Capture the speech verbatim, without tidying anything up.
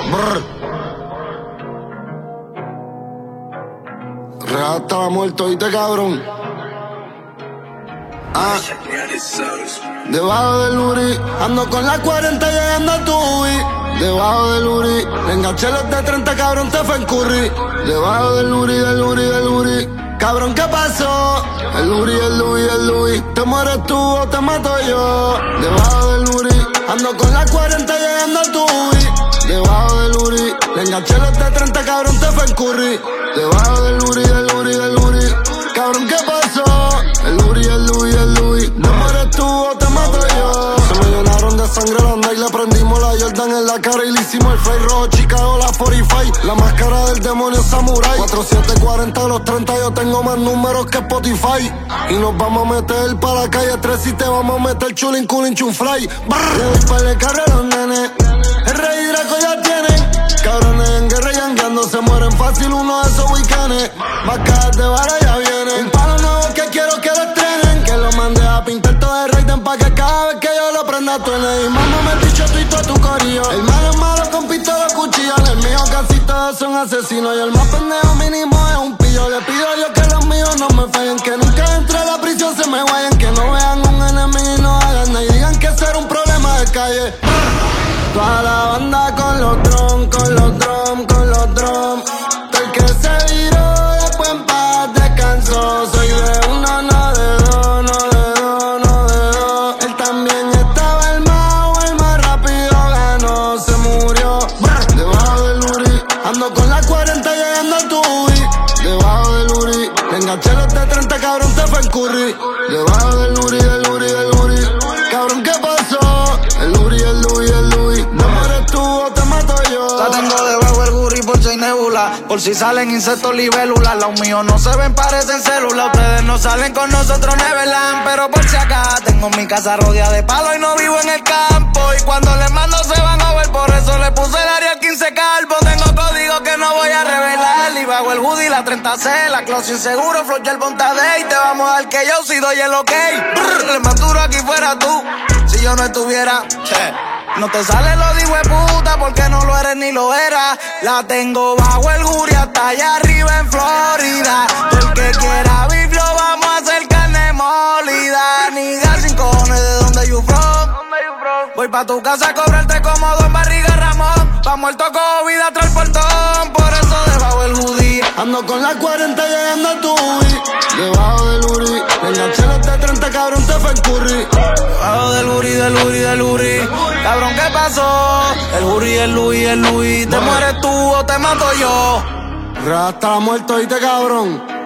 Brr. Real estaba muerto, ¿oíste, cabrón? Ah. Debajo del Uri, ando con la cuarenta llegando a tu Ubi. Debajo del Uri, le enganché los de treinta, cabrón, te fue en curry. Debajo del Uri, del Uri, del Uri. Cabrón, ¿qué pasó? El Uri, el Louis, el Louis. ¿Te mueres tú o te mato yo? Debajo del Uri, ando con la cuarenta llegando a tu Ubi. Debajo del Uri, le enganché los de treinta, cabrón, te fue en curry. Debajo del Uri, del Uri, del Uri. Cabrón, ¿qué pasó? El Uri, el Louis, el Louis. ¿Te mueres tú o te mato yo? Se me llenaron de sangre la onda y le prendimos la Jordan en la cara y le hicimos el fly rojo, Chicago, la cuarenta y cinco. La máscara del demonio samurai. cuatro siete cuarenta a los treinta, yo tengo más números que Spotify. Y nos vamos a meter pa' la calle tres y te vamos a meter chulin, culin, chunfly. Le doy par de carro a los nenes. El rey y Draco ya tienen. Cabrones en guerra yangueando, se mueren fácil uno de esos weekendes. Vacas de vara ya vienen. Un palo nuevo que quiero que lo estrenen. Que lo mande a pintar todo de Raiden pa' que cada vez que yo lo prenda truene. Y mamá me dicho tú y todo tu corillo. El malo es malo con pistola cuchillo. El mío casi todos son asesinos. Y el más pendejo mínimo es un pillo. Le pido a Dios que los míos no me fallen. Que nunca entre a la prisión se me vayan. Que no vean un enemigo y no hagan nada. Llegan que ser un problema de calle. Toda la banda con los drum, con los drum, con los drum. Todo el que se viró después en paz descansó. Soy de uno, no de dos, no de dos, no de dos. Él también estaba el más, el más rápido ganó, se murió. Debajo del Uri, ando con la cuarenta llegando a tu Ubi. Debajo del Uri, le enganché los de treinta, cabrón, te fue en curry. Debajo del Uri, del Uri, del Uri. Cabrón, ¿qué pasó? El Uri, el Louis, el Louis. ¿No mueres tú o te mato yo? La tengo debajo del Guri por si hay nebula. Por si salen insectos libélulas. Los míos no se ven, parecen células. Ustedes no salen con nosotros, Neverland. Pero por si acá tengo mi casa rodeada de palo y no vivo en el campo. Y cuando les mando se van a ver. Por eso le puse el área quince calvo. Tengo código que no voy a revelar. Y bajo el hoodie, la treinta C, la close inseguro, flow el Bontade. Y te vamos a dar que yo si doy el ok. Brr, el más duro aquí fuera tú. Si yo no estuviera, che. No te sale lo digo de puta porque no lo eres ni lo eras. La tengo bajo el Guri hasta allá arriba en Florida. El que quiera beef lo vamos a hacer carne molida. Niga sin cojones de donde you from. Voy pa' tu casa a cobrarte cómodo en Barriga Ramón. Pa' muerto COVID atrás el portón. Por eso debajo el hoodie ando con la cuarenta llegando a tu Ubi. Debajo del Uri, le enganché los de treinta, cabrón, te fue en curry. Debajo del Uri, del Uri, del Uri. Cabrón, ¿qué pasó? El Uri, el Louis, el Louis. ¿Te mueres tú o te mato yo? Rasta muerto, ¿oíste, cabrón?